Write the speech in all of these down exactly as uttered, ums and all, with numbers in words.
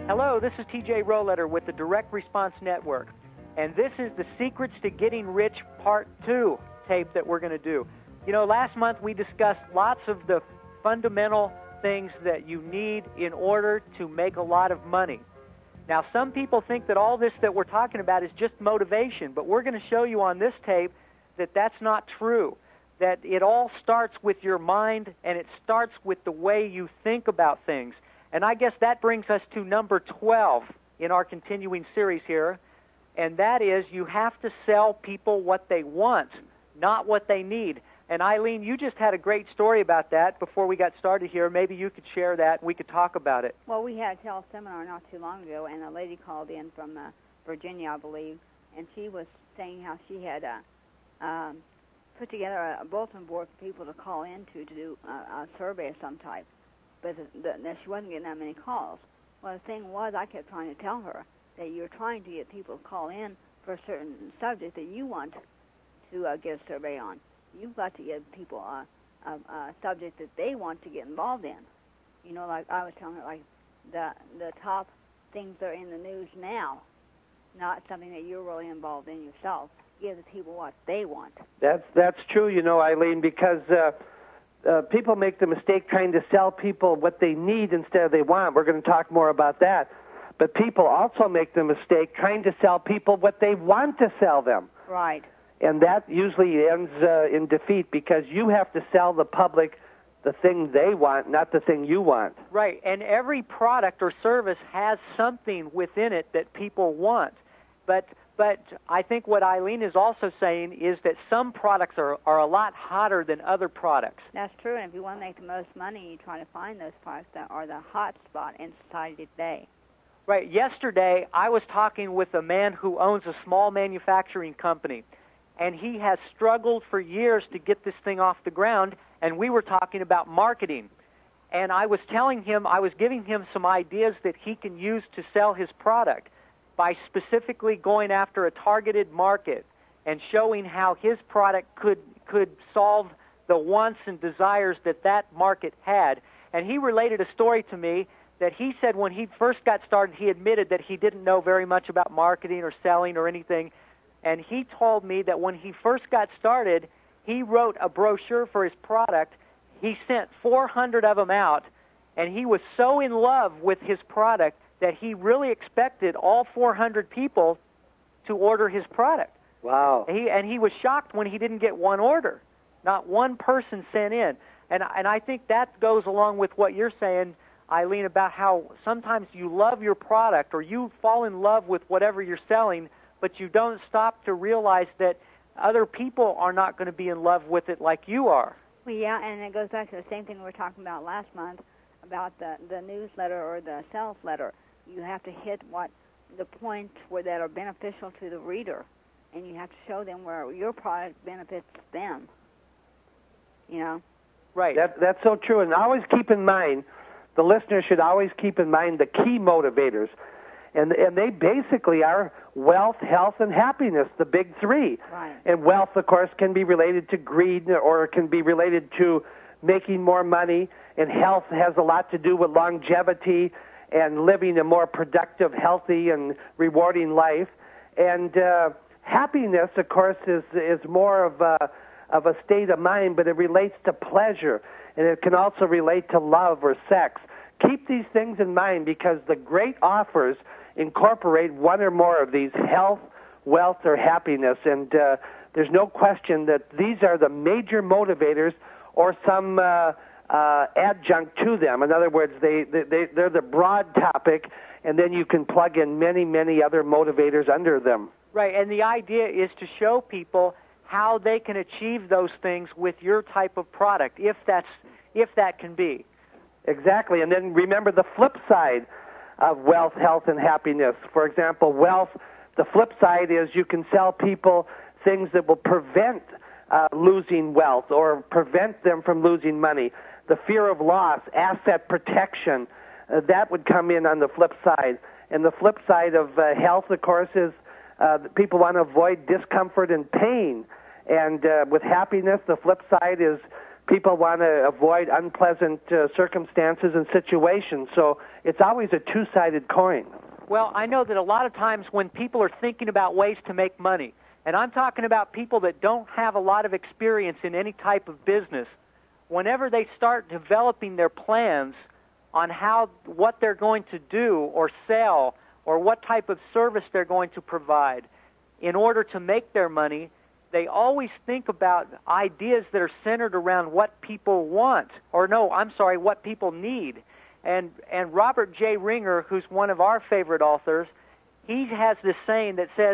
Hello, this is T J Roletter with the Direct Response Network, and this is the Secrets to Getting Rich Part two tape that we're going to do. You know, last month we discussed lots of the fundamental things that you need in order to make a lot of money. Now, some people think that all this that we're talking about is just motivation, but we're going to show you on this tape that that's not true, that it all starts with your mind and it starts with the way you think about things. And I guess that brings us to number twelve in our continuing series here, and that is you have to sell people what they want, not what they need. And Eileen, you just had a great story about that before we got started here. Maybe you could share that and we could talk about it. Well, we had a tele-seminar not too long ago, and a lady called in from uh, Virginia, I believe, and she was saying how she had uh, um, put together a, a bulletin board for people to call into to do a, a survey of some type. But the, the, she wasn't getting that many calls. Well, the thing was, I kept trying to tell her that you're trying to get people to call in for a certain subject that you want to uh, get a survey on. You've got to give people a, a, a subject that they want to get involved in. You know, like I was telling her, like the the top things that are in the news now, not something that you're really involved in yourself. Give the people what they want. That's that's true, you know, Eileen, because uh, uh, people make the mistake trying to sell people what they need instead of they want. We're going to talk more about that. But people also make the mistake trying to sell people what they want to sell them. Right. And that usually ends uh, in defeat because you have to sell the public the thing they want, not the thing you want. Right, and every product or service has something within it that people want. But but I think what Eileen is also saying is that some products are, are a lot hotter than other products. That's true, and if you want to make the most money, you try to find those products that are the hot spot in society today. Right, yesterday I was talking with a man who owns a small manufacturing company, and he has struggled for years to get this thing off the ground, and we were talking about marketing. And I was telling him, I was giving him some ideas that he can use to sell his product by specifically going after a targeted market and showing how his product could could solve the wants and desires that that market had. And he related a story to me that he said when he first got started, he admitted that he didn't know very much about marketing or selling or anything. And he told me that when he first got started, he wrote a brochure for his product. He sent four hundred of them out, and he was so in love with his product that he really expected all four hundred people to order his product. Wow. And he, and he was shocked when he didn't get one order. Not one person sent in. And, and I think that goes along with what you're saying, Eileen, about how sometimes you love your product or you fall in love with whatever you're selling, but you don't stop to realize that other people are not going to be in love with it like you are. Well, yeah, and it goes back to the same thing we were talking about last month about the, the newsletter or the sales letter. You have to hit what the points where that are beneficial to the reader, and you have to show them where your product benefits them. You know? Right. That, that's so true. And always keep in mind, the listener should always keep in mind the key motivators. And and they basically are wealth, health, and happiness, the big three. Right. And wealth, of course, can be related to greed or it can be related to making more money. And health has a lot to do with longevity and living a more productive, healthy, and rewarding life. And uh, happiness, of course, is is more of a, of a state of mind, but it relates to pleasure. And it can also relate to love or sex. Keep these things in mind because the great offers incorporate one or more of these: health, wealth, or happiness. And uh, there's no question that these are the major motivators or some uh, uh, adjunct to them. In other words, they, they, they're the broad topic, and then you can plug in many, many other motivators under them. Right, and the idea is to show people how they can achieve those things with your type of product, if that's if that can be. Exactly, and then remember the flip side of wealth, health, and happiness. For example, wealth, the flip side is you can sell people things that will prevent uh, losing wealth or prevent them from losing money. The fear of loss, asset protection, uh, that would come in on the flip side. And the flip side of uh, health, of course, is uh, people want to avoid discomfort and pain. And uh, with happiness, the flip side is People want to avoid unpleasant uh, circumstances and situations. So it's always a two-sided coin. Well, I know that a lot of times when people are thinking about ways to make money, and I'm talking about people that don't have a lot of experience in any type of business, whenever they start developing their plans on how what they're going to do or sell or what type of service they're going to provide in order to make their money, they always think about ideas that are centered around what people want, or no, I'm sorry, what people need. And and Robert J. Ringer, who's one of our favorite authors, he has this saying that says,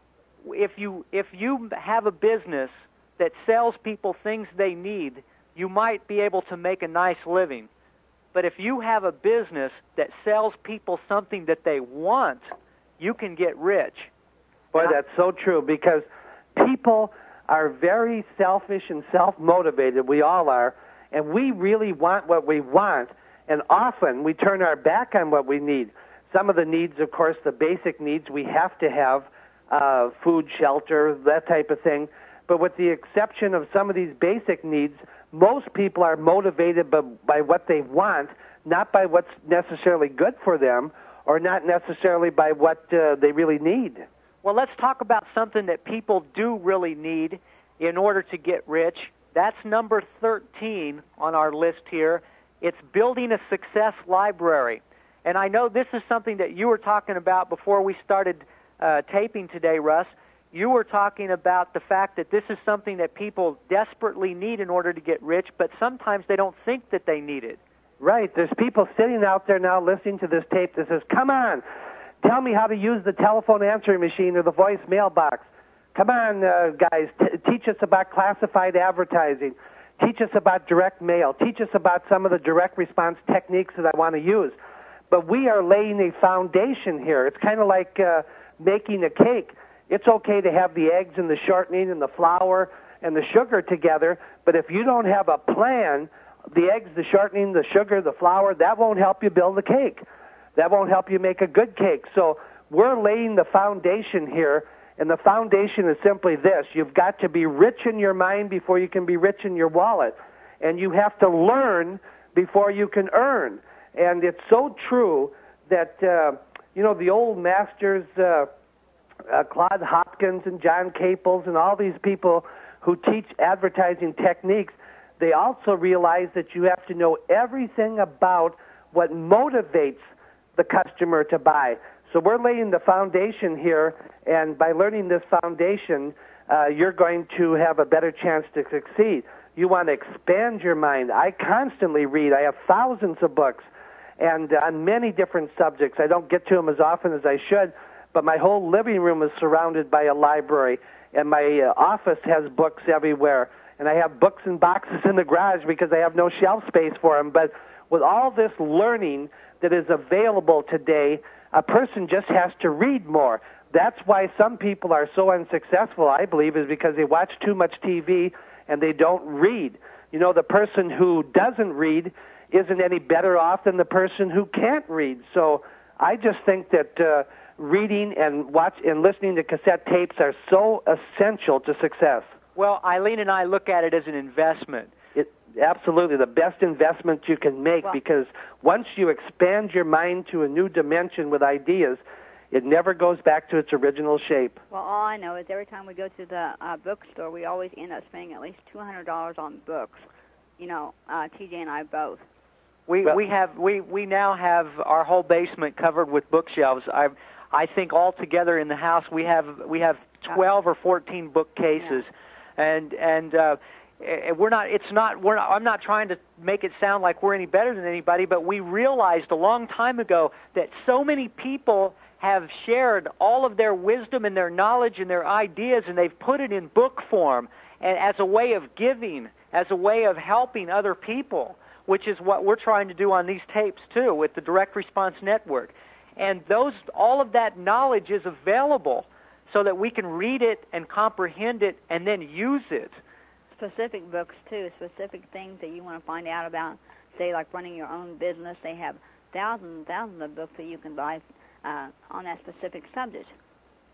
if you if you have a business that sells people things they need, you might be able to make a nice living. But if you have a business that sells people something that they want, you can get rich. Boy, that's so true, because people are very selfish and self-motivated. We all are. And we really want what we want. And often we turn our back on what we need. Some of the needs, of course, the basic needs we have to have, uh, food, shelter, that type of thing. But with the exception of some of these basic needs, most people are motivated by, by what they want, not by what's necessarily good for them, or not necessarily by what uh, they really need. Well, let's talk about something that people do really need in order to get rich. That's number thirteen on our list here. It's building a success library. And I know this is something that you were talking about before we started uh, taping today, Russ. You were talking about the fact that this is something that people desperately need in order to get rich, but sometimes they don't think that they need it. Right. There's people sitting out there now listening to this tape that says, come on, tell me how to use the telephone answering machine or the voice mailbox. Come on, uh, guys, t- teach us about classified advertising. Teach us about direct mail. Teach us about some of the direct response techniques that I want to use. But we are laying a foundation here. It's kind of like uh, making a cake. It's okay to have the eggs and the shortening and the flour and the sugar together, but if you don't have a plan, the eggs, the shortening, the sugar, the flour, that won't help you build the cake. That won't help you make a good cake. So we're laying the foundation here, and the foundation is simply this. You've got to be rich in your mind before you can be rich in your wallet, and you have to learn before you can earn. And it's so true that, uh, you know, the old masters, uh, uh, Claude Hopkins and John Caples and all these people who teach advertising techniques, they also realize that you have to know everything about what motivates the customer to buy. So we're laying the foundation here, and by learning this foundation, uh, you're going to have a better chance to succeed. You want to expand your mind. I constantly read. I have thousands of books, and uh, on many different subjects. I don't get to them as often as I should, but my whole living room is surrounded by a library, and my uh, office has books everywhere. And I have books in boxes in the garage because I have no shelf space for them. But with all this learning that is available today, a person just has to read more. That's why some people are so unsuccessful, I believe, is because they watch too much T V and they don't read. You know, the person who doesn't read isn't any better off than the person who can't read. So I just think that uh, reading and watch and listening to cassette tapes are so essential to success. Well, Eileen and I look at it as an investment. It, absolutely, the best investment you can make, well, because once you expand your mind to a new dimension with ideas, it never goes back to its original shape. Well, all I know is every time we go to the uh, bookstore, we always end up spending at least two hundred dollars on books. You know, uh, T J and I both. We well, we have we, we now have our whole basement covered with bookshelves. I I think altogether in the house we have we have twelve or fourteen bookcases. Yeah. And and uh, we're not. It's not. We're not. I'm not trying to make it sound like we're any better than anybody, but we realized a long time ago that so many people have shared all of their wisdom and their knowledge and their ideas, and they've put it in book form, and as a way of giving, as a way of helping other people, which is what we're trying to do on these tapes too with the Direct Response Network. And those, all of that knowledge is available, so that we can read it and comprehend it and then use it. Specific books, too, specific things that you want to find out about, say, like running your own business. They have thousands and thousands of books that you can buy uh, on that specific subject.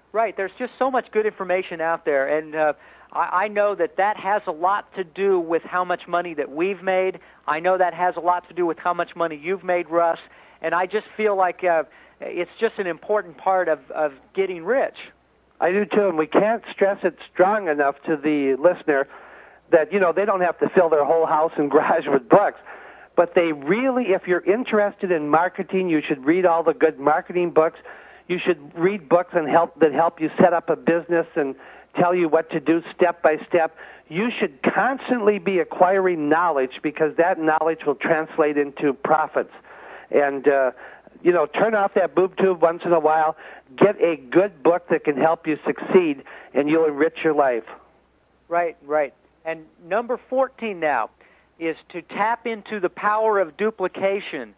Right. There's just so much good information out there, and uh, I, I know that that has a lot to do with how much money that we've made. I know that has a lot to do with how much money you've made, Russ, and I just feel like uh, it's just an important part of, of getting rich. I do too, and we can't stress it strong enough to the listener that, you know, they don't have to fill their whole house and garage with books, but they really, if you're interested in marketing, you should read all the good marketing books. You should read books and help that help you set up a business and tell you what to do step by step. You should constantly be acquiring knowledge because that knowledge will translate into profits. And, uh, you know, turn off that boob tube once in a while. Get a good book that can help you succeed, and you'll enrich your life. Right, right. And number fourteen now is to tap into the power of duplication.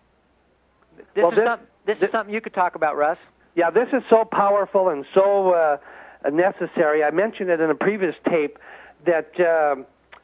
This, well, is, this, some, this, this is something you could talk about, Russ. Yeah, this is so powerful and so uh, necessary. I mentioned it in a previous tape that, uh,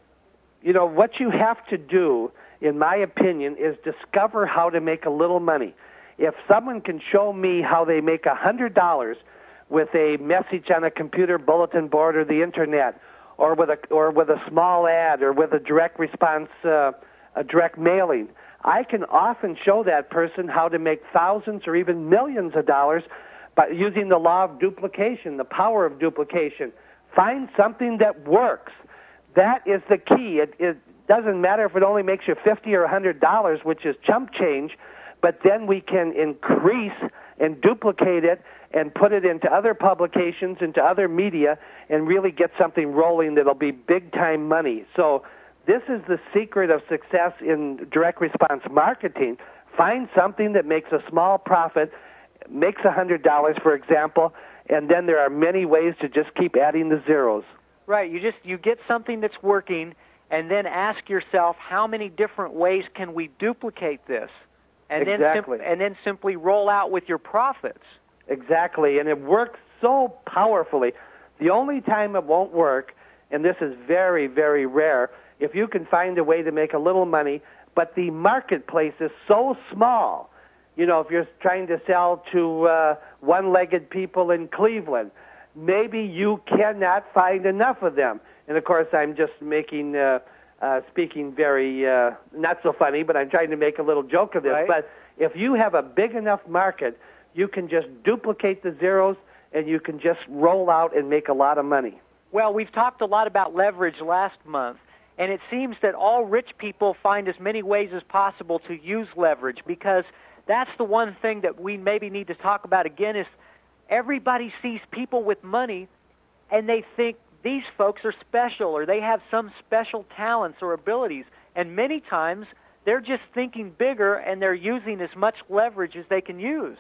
you know, what you have to do, in my opinion, is discover how to make a little money. If someone can show me how they make one hundred dollars with a message on a computer bulletin board or the internet, or with a or with a small ad, or with a direct response, uh, a direct mailing, I can often show that person how to make thousands or even millions of dollars by using the law of duplication, the power of duplication. Find something that works. That is the key. It, it doesn't matter if it only makes you fifty or one hundred dollars, which is chump change, but then we can increase and duplicate it and put it into other publications, into other media, and really get something rolling that'll be big-time money. So this is the secret of success in direct response marketing. Find something that makes a small profit, makes one hundred dollars, for example, and then there are many ways to just keep adding the zeros. Right. You just you get something that's working, and then ask yourself, how many different ways can we duplicate this? And exactly. then sim- and then simply roll out with your profits. Exactly, and it works so powerfully. The only time it won't work, and this is very, very rare, if you can find a way to make a little money, but the marketplace is so small. You know, if you're trying to sell to uh, one-legged people in Cleveland, maybe you cannot find enough of them. And, of course, I'm just making, uh, uh, speaking very, uh, not so funny, but I'm trying to make a little joke of this. Right. But if you have a big enough market, you can just duplicate the zeros, and you can just roll out and make a lot of money. Well, we've talked a lot about leverage last month, and it seems that all rich people find as many ways as possible to use leverage, because that's the one thing that we maybe need to talk about again is everybody sees people with money, and they think these folks are special or they have some special talents or abilities, and many times they're just thinking bigger and they're using as much leverage as they can use.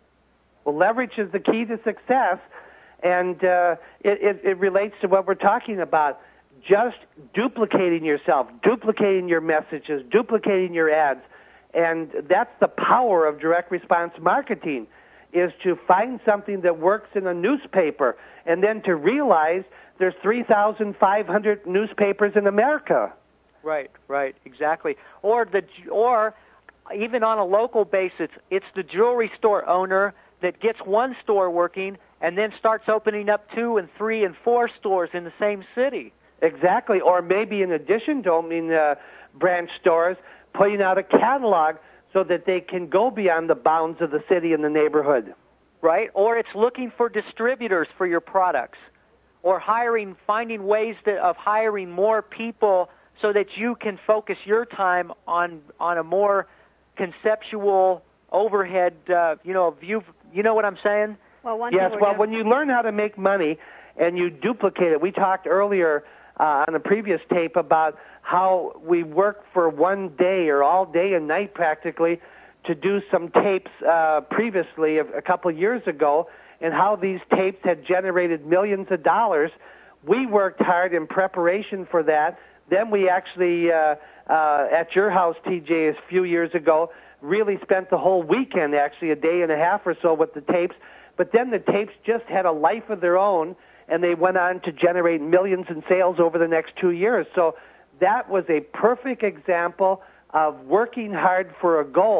Well, leverage is the key to success, and uh, it, it, it relates to what we're talking about. Just duplicating yourself, duplicating your messages, duplicating your ads, and that's the power of direct response marketing, is to find something that works in a newspaper, and then to realize there's three thousand five hundred newspapers in America. Right, right, exactly. Or the or even on a local basis, it's the jewelry store owner that gets one store working and then starts opening up two and three and four stores in the same city. Exactly, or maybe in addition to opening uh, branch stores, putting out a catalog so that they can go beyond the bounds of the city and the neighborhood. Right, or it's looking for distributors for your products, or hiring, finding ways to, of hiring more people so that you can focus your time on on a more conceptual overhead, uh, you know, view. You know what I'm saying? Well, one yes, thing well, doing... when you learn how to make money and you duplicate it, we talked earlier uh, on a previous tape about how we work for one day or all day and night practically to do some tapes uh, previously a, a couple of years ago, and how these tapes had generated millions of dollars. We worked hard in preparation for that. Then we actually, uh, uh, at your house, T J, a few years ago, really spent the whole weekend, actually a day and a half or so with the tapes. But then the tapes just had a life of their own, and they went on to generate millions in sales over the next two years. So that was a perfect example of working hard for a goal,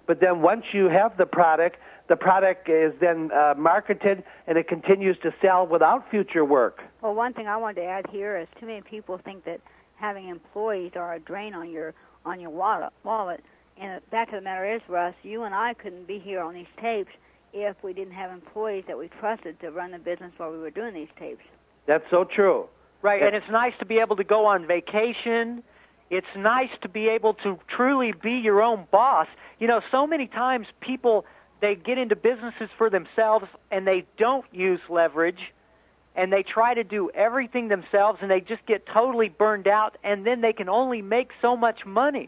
but then once you have the product, the product is then uh, marketed and it continues to sell without future work. Well, one thing I wanted to add here is too many people think that having employees are a drain on your on your wallet. wallet. And the fact of the matter is, Russ, you and I couldn't be here on these tapes if we didn't have employees that we trusted to run the business while we were doing these tapes. That's so true. Right, and it's nice to be able to go on vacation. It's nice to be able to truly be your own boss. You know, so many times people, they get into businesses for themselves and they don't use leverage, and they try to do everything themselves, and they just get totally burned out, and then they can only make so much money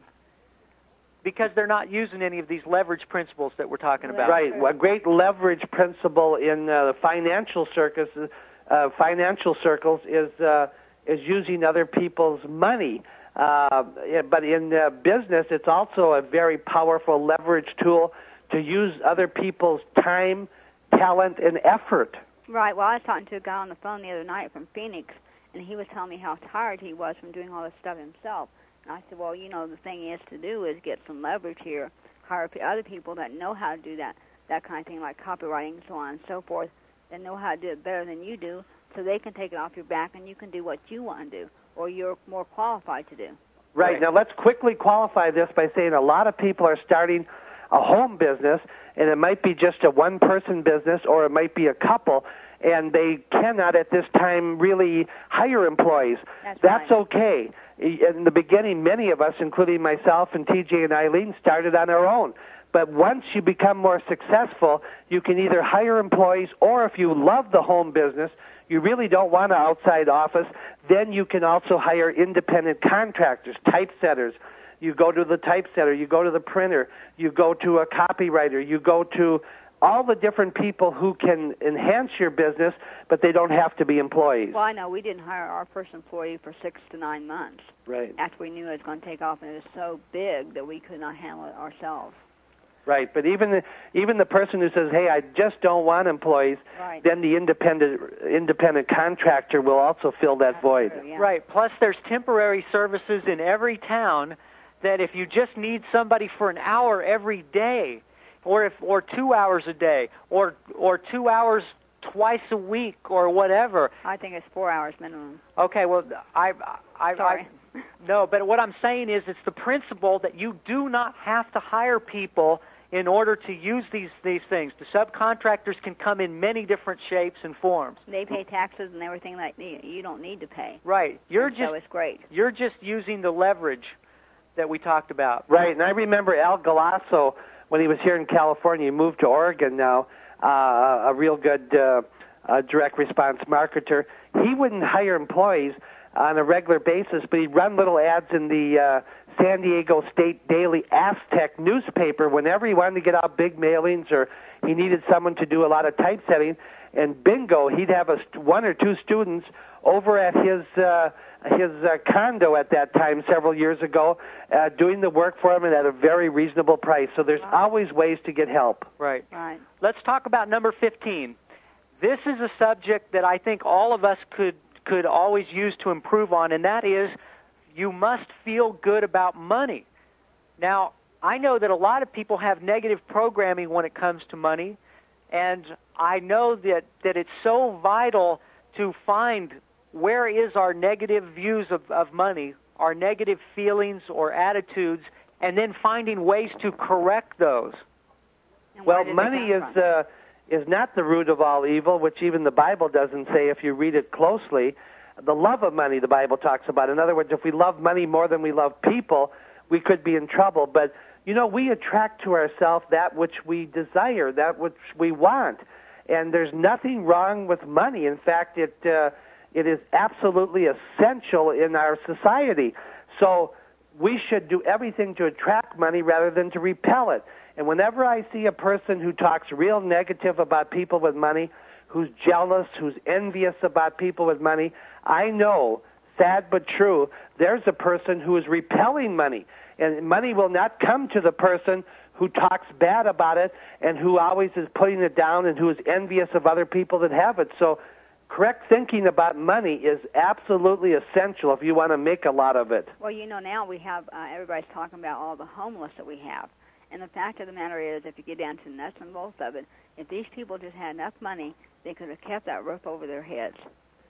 because they're not using any of these leverage principles that we're talking about. Right. A great leverage principle in uh, the financial circus, uh, financial circles is uh, is using other people's money. Uh, but in uh, business, it's also a very powerful leverage tool to use other people's time, talent, and effort. Right. Well, I was talking to a guy on the phone the other night from Phoenix, and he was telling me how tired he was from doing all this stuff himself. And I said, well, you know, the thing is to do is get some leverage here, hire other people that know how to do that, that kind of thing, like copywriting and so on and so forth, that know how to do it better than you do, so they can take it off your back and you can do what you want to do, or you're more qualified to do. Right. Right. Now, let's quickly qualify this by saying a lot of people are starting a home business, and it might be just a one-person business, or it might be a couple, and they cannot at this time really hire employees. That's, That's right. okay. In the beginning, many of us, including myself and T J and Eileen, started on our own. But once you become more successful, you can either hire employees, or if you love the home business, you really don't want an outside office, then you can also hire independent contractors, typesetters. You go to the typesetter, you go to the printer, you go to a copywriter, you go to all the different people who can enhance your business, but they don't have to be employees. Well, I know we didn't hire our first employee for six to nine months. Right. After we knew it was going to take off, and it was so big that we could not handle it ourselves. Right, but even the, even the person who says, hey, I just don't want employees, right. then the independent independent contractor will also fill that That's void. true, yeah. Right, plus there's temporary services in every town that if you just need somebody for an hour every day, or if or two hours a day, or or two hours twice a week, or whatever. I think it's four hours minimum. Okay, well, I, I, Sorry. I no, but what I'm saying is it's the principle that you do not have to hire people in order to use these these things. The subcontractors can come in many different shapes and forms. They pay taxes and everything that you don't need to pay. Right, you're and just so it's great. You're just using the leverage that we talked about. Right, and I remember Al Galasso, when he was here in California, he moved to Oregon now, uh, a real good uh, uh, direct response marketer. He wouldn't hire employees on a regular basis, but he'd run little ads in the uh, San Diego State Daily Aztec newspaper whenever he wanted to get out big mailings or he needed someone to do a lot of typesetting. And bingo, he'd have a st- one or two students over at his uh, his uh, condo at that time several years ago, uh, doing the work for him and at a very reasonable price. So there's Wow. always ways to get help. Right. Right. Let's talk about number fifteen. This is a subject that I think all of us could could always use to improve on, and that is you must feel good about money. Now, I know that a lot of people have negative programming when it comes to money, and I know that, that it's so vital to find where is our negative views of, of money, our negative feelings or attitudes, and then finding ways to correct those. And Well, where did they money come is from? uh, is not the root of all evil, which even the Bible doesn't say if you read it closely. The love of money, the Bible talks about. In other words, if we love money more than we love people, we could be in trouble. But, you know, we attract to ourselves that which we desire, that which we want. And there's nothing wrong with money. In fact, it uh, it is absolutely essential in our society. So we should do everything to attract money rather than to repel it. And whenever I see a person who talks real negative about people with money, who's jealous, who's envious about people with money, I know, sad but true, there's a person who is repelling money. And money will not come to the person who talks bad about it and who always is putting it down and who is envious of other people that have it. So correct thinking about money is absolutely essential if you want to make a lot of it. Well, you know, now we have, uh, everybody's talking about all the homeless that we have. And the fact of the matter is, if you get down to the nuts and bolts of it, if these people just had enough money, they could have kept that roof over their heads.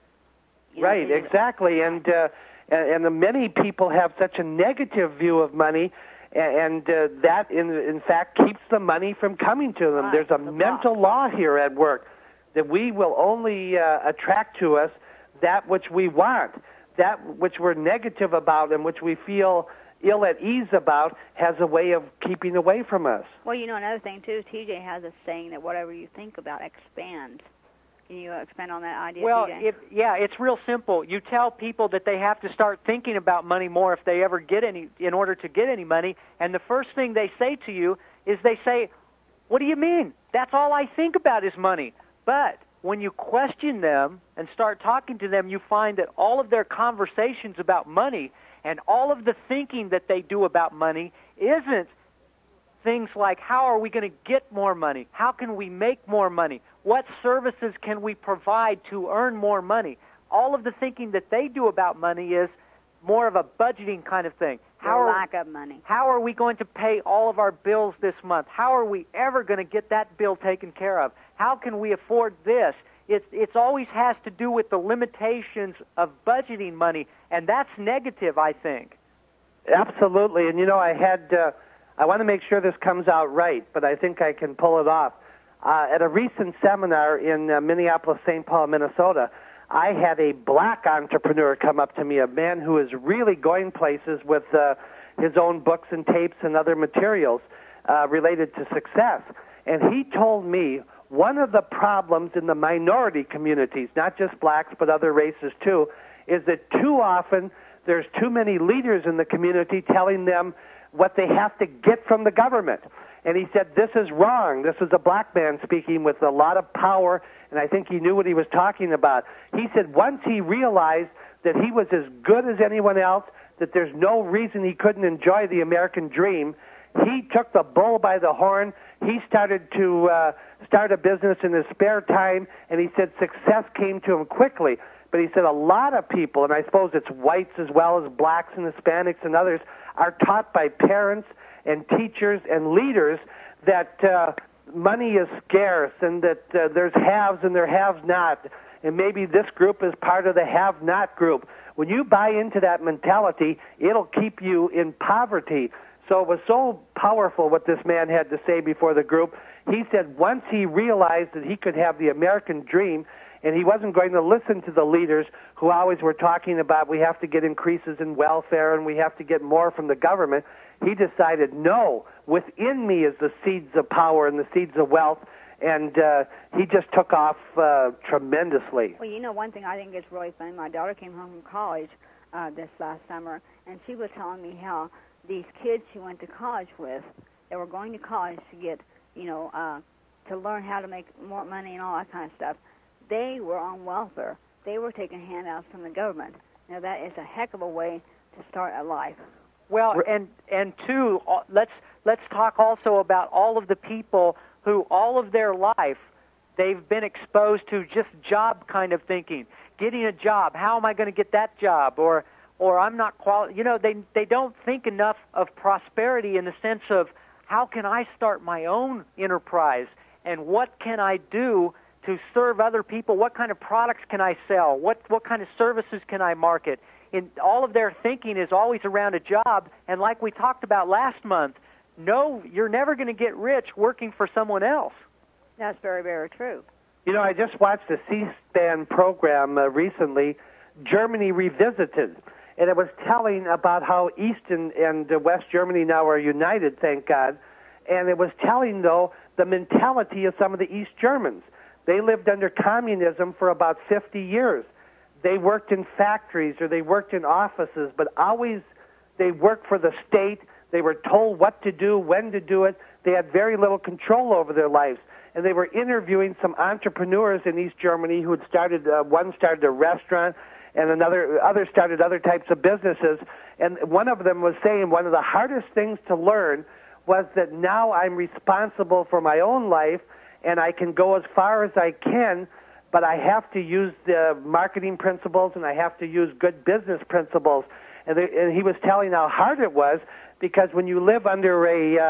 You know, right, exactly. And uh, and the many people have such a negative view of money, and uh, that, in in fact, keeps the money from coming to them. Right. There's a the mental law. law here at work that we will only uh, attract to us that which we want, that which we're negative about and which we feel ill at ease about has a way of keeping away from us. Well, you know, another thing, too, T J has a saying that whatever you think about expands. Can you expand on that idea, Well, T J? if, yeah, it's real simple. You tell people that they have to start thinking about money more if they ever get any, in order to get any money, and the first thing they say to you is they say, what do you mean? That's all I think about is money. But when you question them and start talking to them, you find that all of their conversations about money and all of the thinking that they do about money isn't things like, how are we going to get more money? How can we make more money? What services can we provide to earn more money? All of the thinking that they do about money is more of a budgeting kind of thing. How are, lack of money. How are we going to pay all of our bills this month? How are we ever going to get that bill taken care of? How can we afford this? It's it's always has to do with the limitations of budgeting money, and that's negative, I think. Absolutely, and you know, I had, uh, I want to make sure this comes out right, but I think I can pull it off. Uh, at a recent seminar in uh, Minneapolis, Saint Paul, Minnesota, I had a black entrepreneur come up to me, a man who is really going places with uh, his own books and tapes and other materials uh, related to success. And he told me one of the problems in the minority communities, not just blacks but other races too, is that too often there's too many leaders in the community telling them what they have to get from the government. And he said, this is wrong. This is a black man speaking with a lot of power, and I think he knew what he was talking about. He said once he realized that he was as good as anyone else, that there's no reason he couldn't enjoy the American dream, he took the bull by the horn. He started to uh, start a business in his spare time, and he said success came to him quickly. But he said a lot of people, and I suppose it's whites as well as blacks and Hispanics and others, are taught by parents and teachers and leaders that uh, money is scarce and that uh, there's haves and there have-not, and maybe this group is part of the have-not group. When you buy into that mentality, it'll keep you in poverty. So it was so powerful what this man had to say before the group. He said once he realized that he could have the American dream, and he wasn't going to listen to the leaders who always were talking about we have to get increases in welfare and we have to get more from the government, he decided, no, within me is the seeds of power and the seeds of wealth, and uh, he just took off uh, tremendously. Well, you know, one thing I think is really funny, my daughter came home from college uh, this last summer, and she was telling me how these kids she went to college with, they were going to college to get, you know, uh, to learn how to make more money and all that kind of stuff. They were on welfare. They were taking handouts from the government. Now, that is a heck of a way to start a life. Well, and and two, let's let's talk also about all of the people who all of their life they've been exposed to just job kind of thinking, getting a job. How am I going to get that job? Or or I'm not quali- You know, they they don't think enough of prosperity in the sense of how can I start my own enterprise and what can I do to serve other people? What kind of products can I sell? What what kind of services can I market? In all of their thinking is always around a job, and like we talked about last month, no, you're never going to get rich working for someone else. That's very, very true. You know, I just watched a C-SPAN program uh, recently, Germany Revisited, and it was telling about how East and, and uh, West Germany now are united, thank God, and it was telling, though, the mentality of some of the East Germans. They lived under communism for about fifty years. They worked in factories or they worked in offices, but always they worked for the state. They were told what to do, when to do it. They had very little control over their lives. And they were interviewing some entrepreneurs in East Germany who had started, uh, one started a restaurant and another, others started other types of businesses. And one of them was saying one of the hardest things to learn was that now I'm responsible for my own life and I can go as far as I can, but I have to use the marketing principles and I have to use good business principles. And, they, and he was telling how hard it was because when you live under a uh,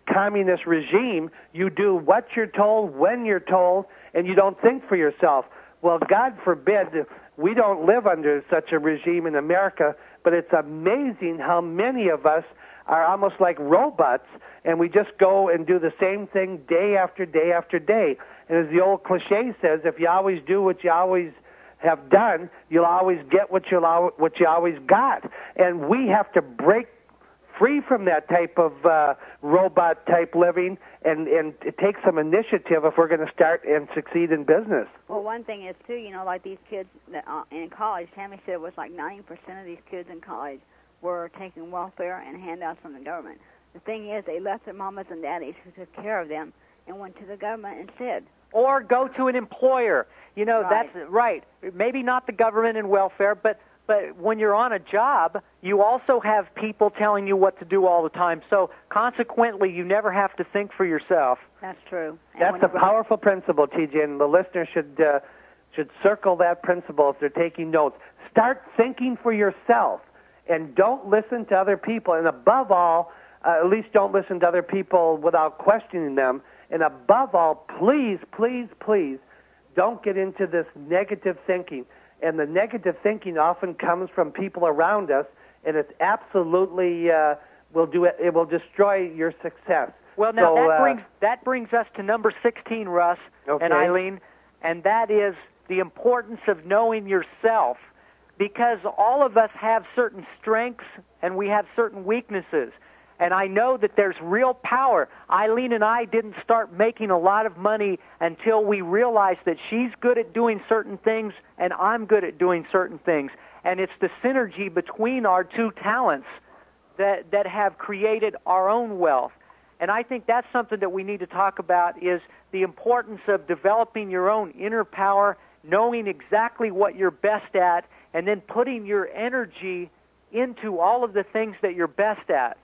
communist regime, you do what you're told, when you're told, and you don't think for yourself. Well, God forbid we don't live under such a regime in America, but it's amazing how many of us are almost like robots, and we just go and do the same thing day after day after day. And as the old cliche says, if you always do what you always have done, you'll always get what you what you always got. And we have to break free from that type of uh, robot-type living and, and take some initiative if we're going to start and succeed in business. Well, one thing is, too, you know, like these kids that, uh, in college, Tammy said it was like ninety percent of these kids in college were taking welfare and handouts from the government. The thing is, they left their mamas and daddies who took care of them and went to the government instead. Or go to an employer. You know, Right. that's right. Maybe not the government and welfare, but But when you're on a job, you also have people telling you what to do all the time. So consequently, you never have to think for yourself. That's true. And That's when a you- powerful principle, T J, and the listener should uh, should circle that principle if they're taking notes. Start thinking for yourself, and don't listen to other people. And above all, uh, at least don't listen to other people without questioning them. And above all, please, please, please, don't get into this negative thinking. And the negative thinking often comes from people around us, and it's absolutely uh, will do it. It will destroy your success. Well, now So, that uh, brings that brings us to number sixteen, Russ Okay. and Eileen, and that is the importance of knowing yourself, because all of us have certain strengths and we have certain weaknesses. And I know that there's real power. Eileen and I didn't start making a lot of money until we realized that she's good at doing certain things and I'm good at doing certain things. And it's the synergy between our two talents that, that have created our own wealth. And I think that's something that we need to talk about, is the importance of developing your own inner power, knowing exactly what you're best at, and then putting your energy into all of the things that you're best at.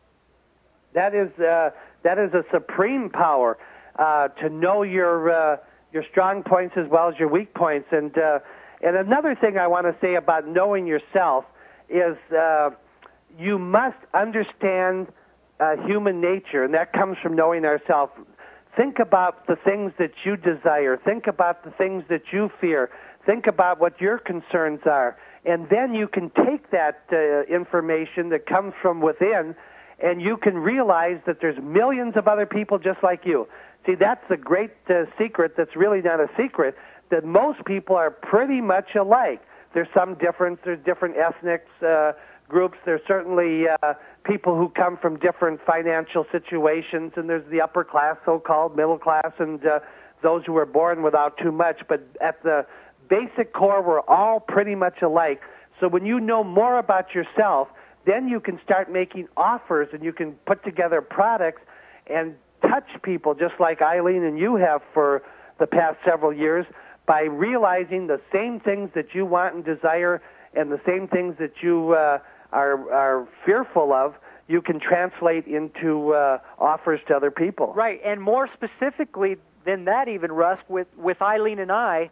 That is uh, that is a supreme power, uh, to know your uh, your strong points as well as your weak points. And uh, and another thing I want to say about knowing yourself is uh, you must understand uh, human nature, and that comes from knowing ourselves. Think about the things that you desire. Think about the things that you fear. Think about what your concerns are, and then you can take that uh, information that comes from within, and you can realize that there's millions of other people just like you. See, that's the great uh, secret that's really not a secret, that most people are pretty much alike. There's some difference. There's different ethnic uh, groups. There's certainly uh, people who come from different financial situations, and there's the upper class, so-called middle class, and uh, those who were born without too much. But at the basic core, we're all pretty much alike. So when you know more about yourself, then you can start making offers, and you can put together products and touch people just like Eileen and you have for the past several years, by realizing the same things that you want and desire and the same things that you uh, are, are fearful of, you can translate into uh, offers to other people. Right, and more specifically than that even, Russ, with, with Eileen and I,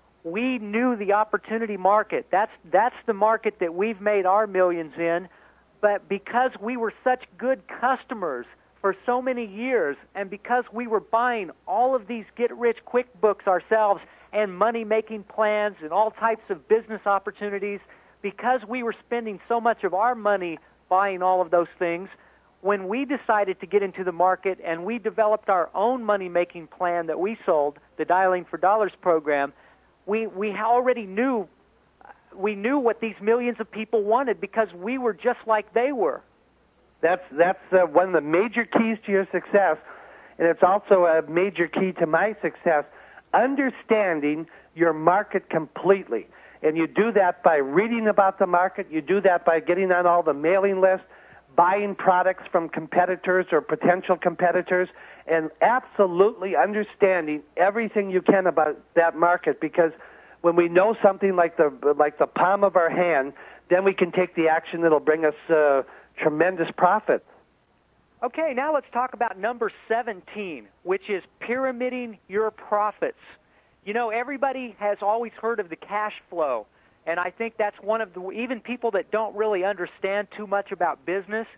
we knew the opportunity market. That's, that's the market that we've made our millions in. But because we were such good customers for so many years, and because we were buying all of these get-rich-quick books ourselves and money-making plans and all types of business opportunities, because we were spending so much of our money buying all of those things, when we decided to get into the market and we developed our own money-making plan that we sold, the Dialing for Dollars program, we, we already knew we knew what these millions of people wanted because we were just like they were. That's that's uh, one of the major keys to your success, and it's also a major key to my success, understanding your market completely. And you do that by reading about the market. You do that by getting on all the mailing lists, buying products from competitors or potential competitors, and absolutely understanding everything you can about that market, because when we know something like the like the palm of our hand, then we can take the action that'll bring us uh, tremendous profit. Okay, now let's talk about number seventeen, which is pyramiding your profits. You know, everybody has always heard of the cash flow, and I think that's one of the, even people that don't really understand too much about business,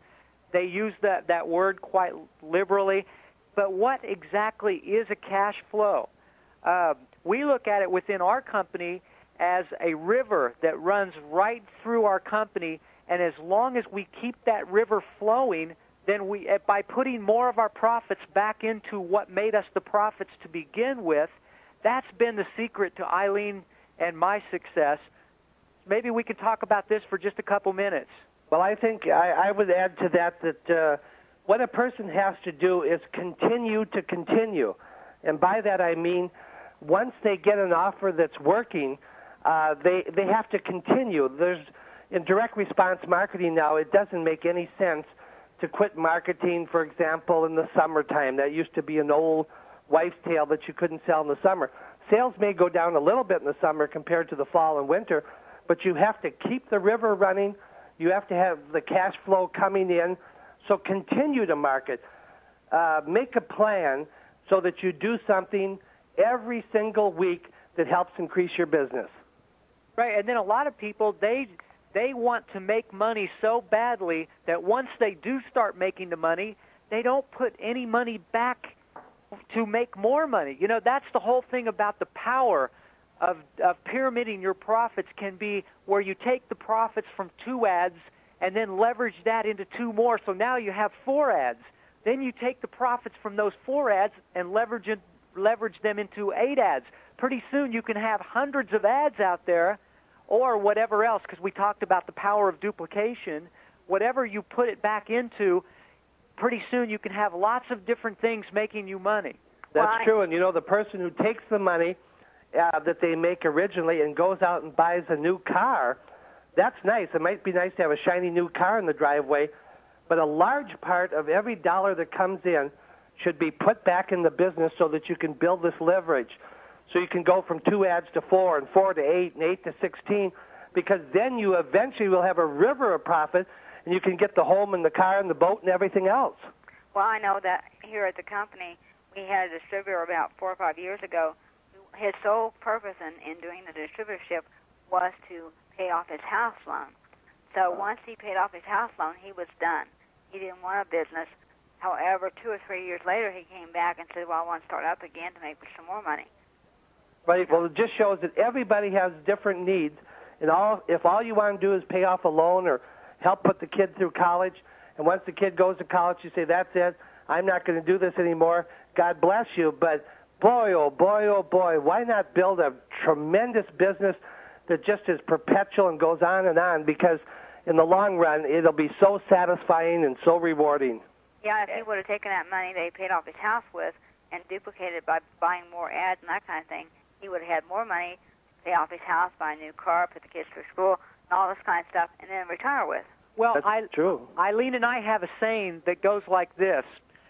they use that, that word quite liberally. But what exactly is a cash flow? Uh, we look at it within our company as a river that runs right through our company, and as long as we keep that river flowing, then we, by putting more of our profits back into what made us the profits to begin with, that's been the secret to Eileen and my success. Maybe we could talk about this for just a couple minutes. Well, I think I, I would add to that that uh, what a person has to do is continue to continue. And by that I mean once they get an offer that's working, uh, they, they have to continue. There's, in direct response marketing now, it doesn't make any sense to quit marketing, for example, in the summertime. That used to be an old wives' tale that you couldn't sell in the summer. Sales may go down a little bit in the summer compared to the fall and winter, but you have to keep the river running. You have to have the cash flow coming in. So continue to market. Uh, make a plan so that you do something every single week that helps increase your business. Right, and then a lot of people, they they want to make money so badly that once they do start making the money, they don't put any money back to make more money. You know, that's the whole thing about the power of, of pyramiding your profits can be where you take the profits from two ads and then leverage that into two more. So now you have four ads. Then you take the profits from those four ads and leverage it, leverage them into eight ads. Pretty soon you can have hundreds of ads out there or whatever else, because we talked about the power of duplication. Whatever you put it back into, pretty soon you can have lots of different things making you money. That's Well, I- true. And, you know, the person who takes the money uh, that they make originally and goes out and buys a new car, that's nice. It might be nice to have a shiny new car in the driveway, but a large part of every dollar that comes in should be put back in the business so that you can build this leverage. So you can go from two ads to four and four to eight and eight to sixteen, because then you eventually will have a river of profit and you can get the home and the car and the boat and everything else. Well, I know that here at the company, we had a distributor about four or five years ago. His sole purpose in, in doing the distributorship was to pay off his house loan. So once he paid off his house loan, he was done. He didn't want a business. However, two or three years later, he came back and said, well, I want to start up again to make some more money. Right. Well, it just shows that everybody has different needs, and all if all you want to do is pay off a loan or help put the kid through college, and once the kid goes to college, you say, that's it, I'm not going to do this anymore, God bless you. But boy, oh boy, oh boy, why not build a tremendous business that just is perpetual and goes on and on, because in the long run, it'll be so satisfying and so rewarding. Yeah, if he would have taken that money that he paid off his house with and duplicated it by buying more ads and that kind of thing, he would have had more money to pay off his house, buy a new car, put the kids through school, and all this kind of stuff, and then retire with. Well, That's I, true. Eileen and I have a saying that goes like this.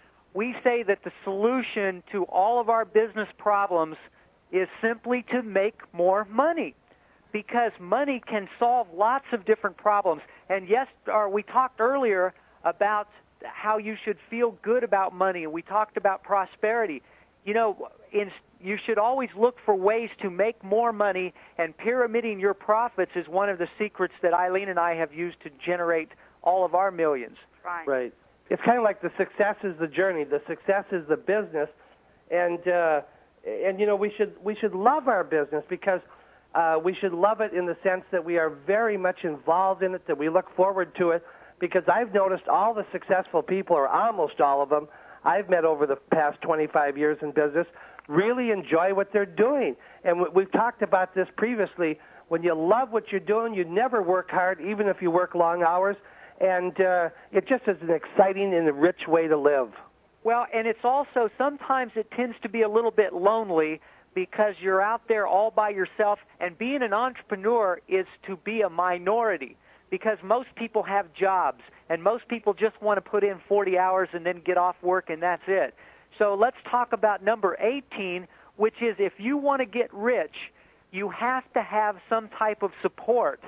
We say that the solution to all of our business problems is simply to make more money, because money can solve lots of different problems. And yes, or we talked earlier about how you should feel good about money, and we talked about prosperity. You know, in, you should always look for ways to make more money, and pyramiding your profits is one of the secrets that Eileen and I have used to generate all of our millions. Right. Right. It's kind of like the success is the journey, the success is the business, and uh, and you know we should we should love our business, because uh, we should love it in the sense that we are very much involved in it, that we look forward to it. Because I've noticed all the successful people, or almost all of them, I've met over the past twenty-five years in business, really enjoy what they're doing. And we've talked about this previously. When you love what you're doing, you never work hard, even if you work long hours. And uh, it just is an exciting and a rich way to live. Well, and it's also, sometimes it tends to be a little bit lonely because you're out there all by yourself. And being an entrepreneur is to be a minority, because most people have jobs, and most people just want to put in forty hours and then get off work, and that's it. So let's talk about number eighteen, which is if you want to get rich, you have to have some type of support.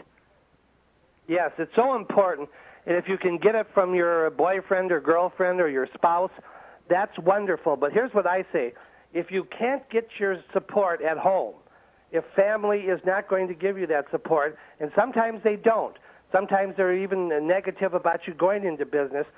Yes, it's so important. And if you can get it from your boyfriend or girlfriend or your spouse, that's wonderful. But here's what I say. If you can't get your support at home, if family is not going to give you that support, and sometimes they don't, sometimes they're even negative about you going into business,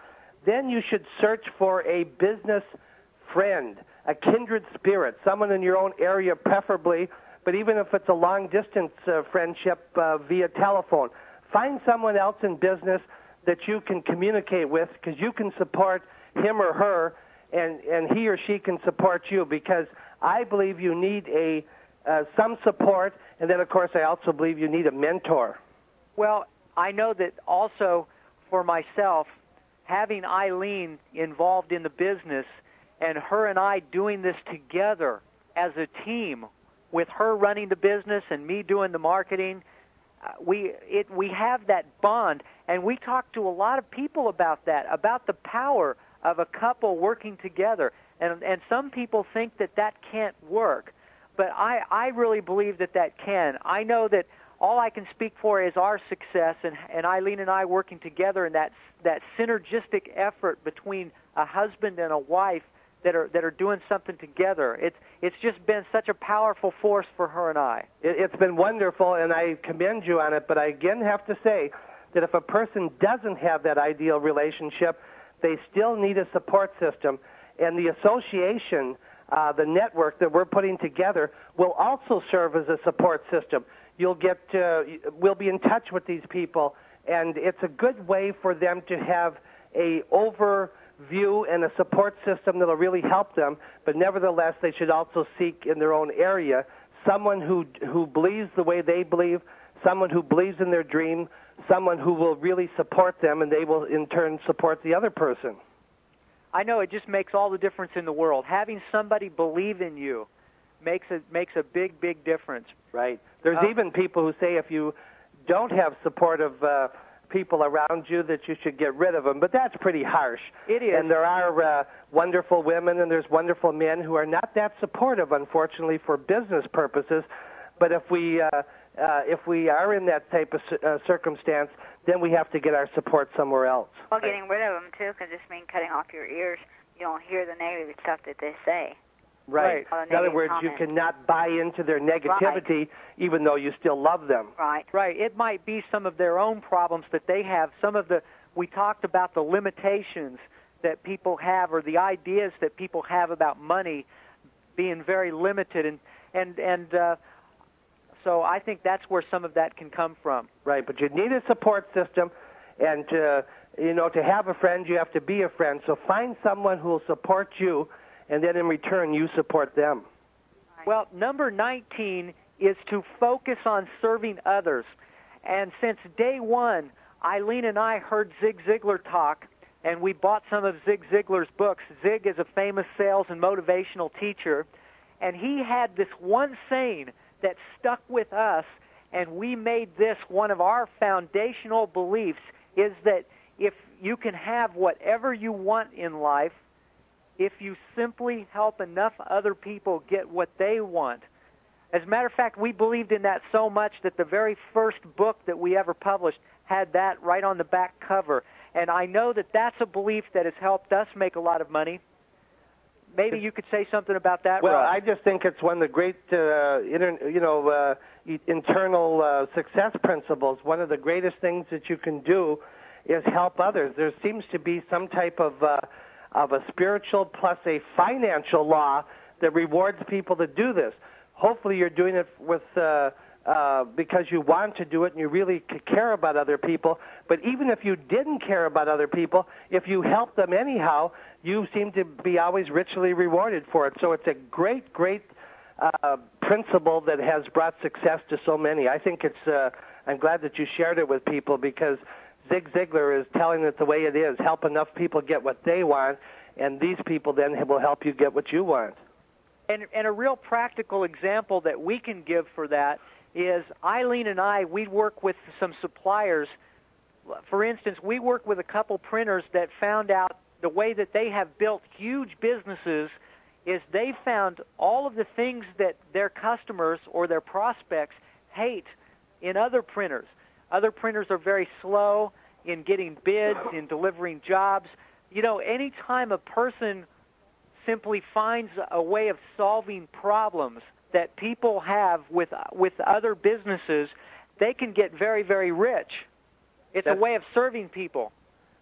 then you should search for a business friend, a kindred spirit, someone in your own area preferably, but even if it's a long-distance uh, friendship uh, via telephone, find someone else in business that you can communicate with, because you can support him or her, and, and he or she can support you, because I believe you need a uh, some support, and then, of course, I also believe you need a mentor. Well, I know that also for myself, having Eileen involved in the business and her and I doing this together as a team, with her running the business and me doing the marketing, uh, we it we have that bond, and we talk to a lot of people about that, about the power of a couple working together. And and some people think that that can't work, but I, I really believe that that can. I know that all I can speak for is our success, and, and Eileen and I working together in that that synergistic effort between a husband and a wife that are that are doing something together. It's it's just been such a powerful force for her and I. It, it's been wonderful, and I commend you on it. But I again have to say that if a person doesn't have that ideal relationship, they still need a support system, and the association, uh, the network that we're putting together, will also serve as a support system. You'll get, uh, we'll be in touch with these people, and it's a good way for them to have a overview and a support system that'll really help them. But nevertheless, they should also seek in their own area someone who who believes the way they believe, someone who believes in their dream, someone who will really support them, and they will in turn support the other person. I know it just makes all the difference in the world. Having somebody believe in you makes a makes a big, big difference. Right. There's uh, even people who say if you don't have supportive uh, people around you that you should get rid of them, but that's pretty harsh. It is. And there are uh, wonderful women and there's wonderful men who are not that supportive, unfortunately, for business purposes. But if we uh, uh, if we are in that type of uh, circumstance, then we have to get our support somewhere else. Well, getting rid of them, too, can just mean cutting off your ears. You don't hear the negative stuff that they say. Right. Right. In other words, comments. You cannot buy into their negativity, right, even though you still love them. Right. Right. It might be some of their own problems that they have. Some of the, we talked about the limitations that people have, or the ideas that people have about money being very limited, and and and uh, so I think that's where some of that can come from. Right. But you need a support system, and to, you know, to have a friend, you have to be a friend. So find someone who will support you, and then in return, you support them. Well, number nineteen is to focus on serving others. And since day one, Eileen and I heard Zig Ziglar talk, and we bought some of Zig Ziglar's books. Zig is a famous sales and motivational teacher, and he had this one saying that stuck with us, and we made this one of our foundational beliefs, is that if you can have whatever you want in life, if you simply help enough other people get what they want. As a matter of fact, we believed in that so much that the very first book that we ever published had that right on the back cover. And I know that that's a belief that has helped us make a lot of money. Maybe you could say something about that, Well, Russ. I just think it's one of the great, uh, inter, you know, uh, internal uh, success principles. One of the greatest things that you can do is help others. There seems to be some type of uh, of a spiritual plus a financial law that rewards people to do this. Hopefully you're doing it with uh, uh, because you want to do it and you really care about other people. But even if you didn't care about other people, if you help them anyhow, you seem to be always richly rewarded for it. So it's a great, great uh, principle that has brought success to so many. I think it's, uh, I'm glad that you shared it with people, because Zig Ziglar is telling it the way it is. Help enough people get what they want, and these people then will help you get what you want. And, and a real practical example that we can give for that is Eileen and I, we work with some suppliers. For instance, we work with a couple printers that found out the way that they have built huge businesses is they found all of the things that their customers or their prospects hate in other printers. Other printers are very slow in getting bids, in delivering jobs. You know, any time a person simply finds a way of solving problems that people have with with other businesses, they can get very, very rich. It's That's, a way of serving people.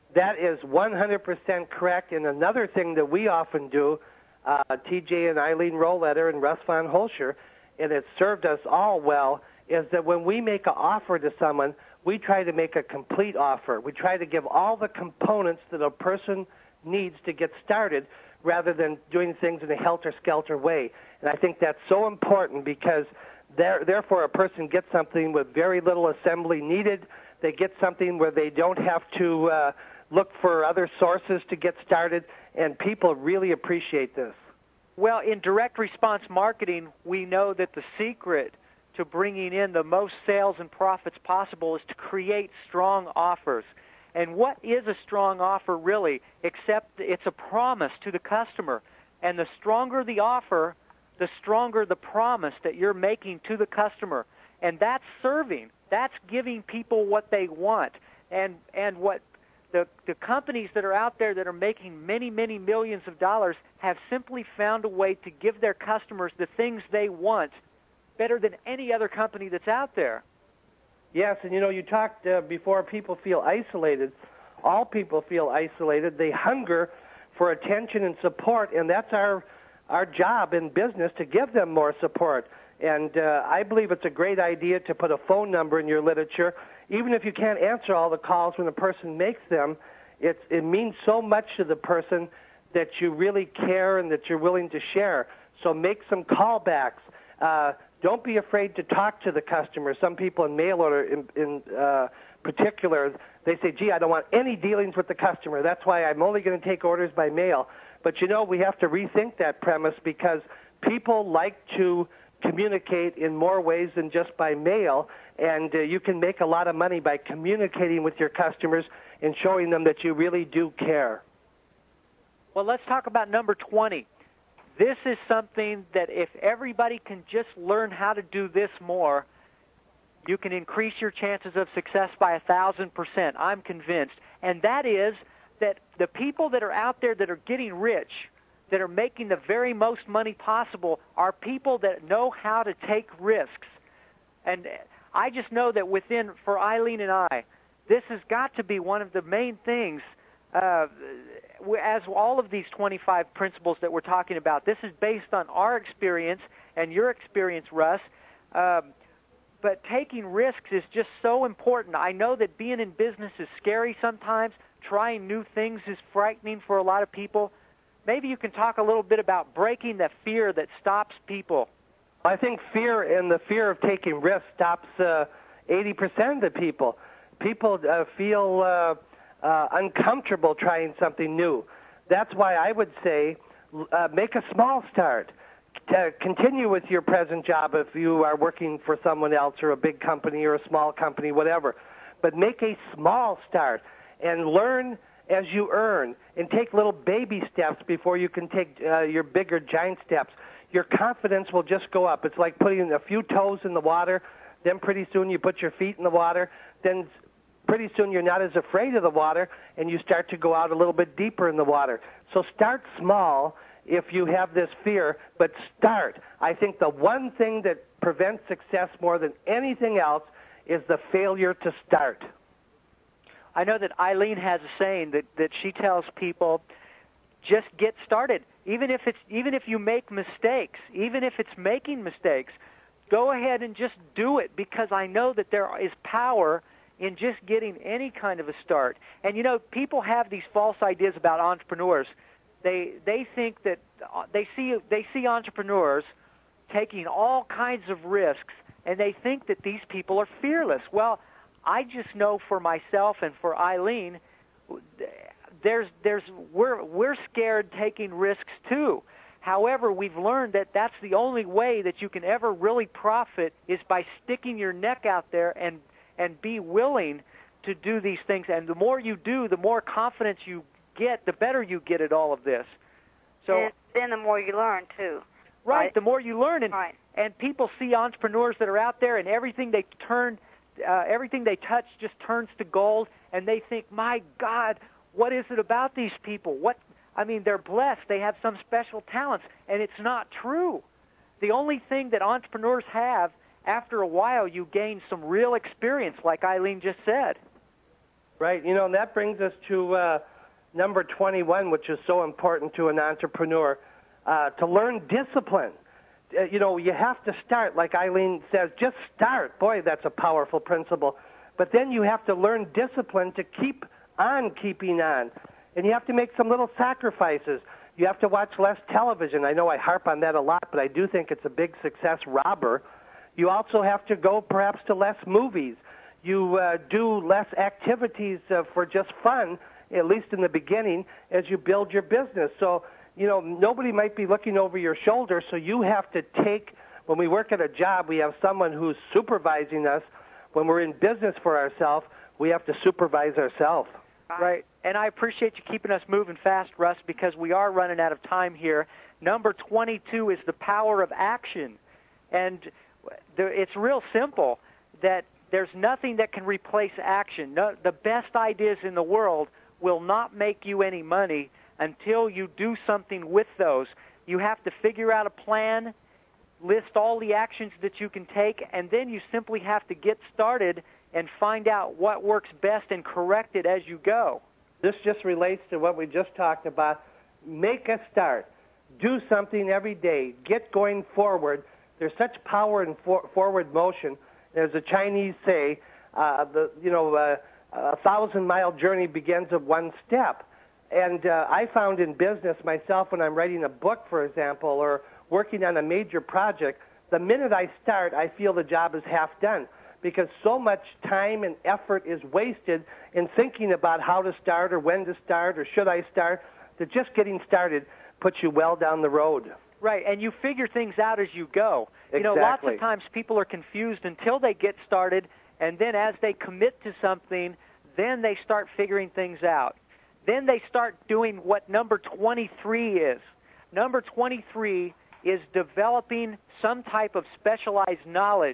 That is one hundred percent correct. And another thing that we often do, uh, T J and Eileen Roletter and Russ Von Holscher, and it's served us all well, is that when we make an offer to someone, we try to make a complete offer. We try to give all the components that a person needs to get started rather than doing things in a helter-skelter way. And I think that's so important because there, therefore a person gets something with very little assembly needed. They get something where they don't have to uh, look for other sources to get started, and people really appreciate this. Well, in direct response marketing, we know that the secret to bringing in the most sales and profits possible is to create strong offers. And what is a strong offer really, except it's a promise to the customer. And the stronger the offer, the stronger the promise that you're making to the customer. And that's serving. That's giving people what they want. And and what the the companies that are out there that are making many, many millions of dollars have simply found a way to give their customers the things they want better than any other company that's out there. Yes, and you know, you talked uh, before people feel isolated. All people feel isolated. They hunger for attention and support, and that's our our job in business, to give them more support. And uh, I believe it's a great idea to put a phone number in your literature. Even if you can't answer all the calls when a person makes them, it's, it means so much to the person that you really care and that you're willing to share. So make some callbacks. Uh, don't be afraid to talk to the customer. Some people in mail order in, in uh, particular, they say, gee, I don't want any dealings with the customer. That's why I'm only going to take orders by mail. But, you know, we have to rethink that premise because people like to communicate in more ways than just by mail, and uh, you can make a lot of money by communicating with your customers and showing them that you really do care. Well, let's talk about number twenty. This is something that if everybody can just learn how to do this more, you can increase your chances of success by a thousand percent. I'm convinced. And that is that the people that are out there that are getting rich, that are making the very most money possible, are people that know how to take risks. And I just know that within, for Eileen and I, this has got to be one of the main things. Uh, as all of these twenty-five principles that we're talking about, this is based on our experience and your experience, Russ. Um, but taking risks is just so important. I know that being in business is scary sometimes. Trying new things is frightening for a lot of people. Maybe you can talk a little bit about breaking the fear that stops people. I think fear and the fear of taking risks stops uh, eighty percent of the people. People uh, feel uh, uh, uncomfortable trying something new. That's why I would say uh, make a small start. Uh, continue with your present job if you are working for someone else or a big company or a small company, whatever. But make a small start and learn as you earn, and take little baby steps before you can take uh, your bigger giant steps. Your confidence will just go up. It's like putting a few toes in the water, then pretty soon you put your feet in the water, then pretty soon you're not as afraid of the water, and you start to go out a little bit deeper in the water. So start small if you have this fear, but start. I think the one thing that prevents success more than anything else is the failure to start. I know that Eileen has a saying that, that she tells people, just get started. Even if it's even if you make mistakes, even if it's making mistakes, go ahead and just do it, because I know that there is power in just getting any kind of a start. And you know, people have these false ideas about entrepreneurs. They they think that they see they see entrepreneurs taking all kinds of risks, and they think that these people are fearless. Well, I just know for myself and for Eileen, there's, there's, we're, we're scared taking risks too. However, we've learned that that's the only way that you can ever really profit is by sticking your neck out there and, and be willing to do these things. And the more you do, the more confidence you get, the better you get at all of this. So and then the more you learn too. Right, right? the more you learn. And, right. and people see entrepreneurs that are out there, and everything they turn Uh, everything they touch just turns to gold, and they think, my God, what is it about these people? What I mean, they're blessed. They have some special talents, and it's not true. The only thing that entrepreneurs have, after a while, you gain some real experience, like Eileen just said. Right. You know, and that brings us to uh, number twenty-one, which is so important to an entrepreneur, uh, to learn discipline. Uh, you know, you have to start, like Eileen says, just start. Boy, that's a powerful principle. But then you have to learn discipline to keep on keeping on. And you have to make some little sacrifices. You have to watch less television. I know I harp on that a lot, but I do think it's a big success robber. You also have to go perhaps to less movies. You uh, do less activities uh, for just fun, at least in the beginning, as you build your business. So, you know, nobody might be looking over your shoulder, so you have to take, when we work at a job, we have someone who's supervising us. When we're in business for ourselves, we have to supervise ourselves. Right. And I appreciate you keeping us moving fast, Russ, because we are running out of time here. Number twenty-two is the power of action. And it's real simple that there's nothing that can replace action. No, the best ideas in the world will not make you any money until you do something with those. You have to figure out a plan, list all the actions that you can take, and then you simply have to get started and find out what works best and correct it as you go. This just relates to what we just talked about. Make a start. Do something every day. Get going forward. There's such power in for- forward motion. As the Chinese say, uh, the you know uh, a thousand-mile journey begins with one step. And uh, I found in business myself, when I'm writing a book, for example, or working on a major project, the minute I start, I feel the job is half done, because so much time and effort is wasted in thinking about how to start or when to start or should I start, that just getting started puts you well down the road. Right, and you figure things out as you go. Exactly. You know, lots of times people are confused until they get started, and then as they commit to something, then they start figuring things out. Then they start doing what number twenty-three is. Number twenty-three is developing some type of specialized knowledge.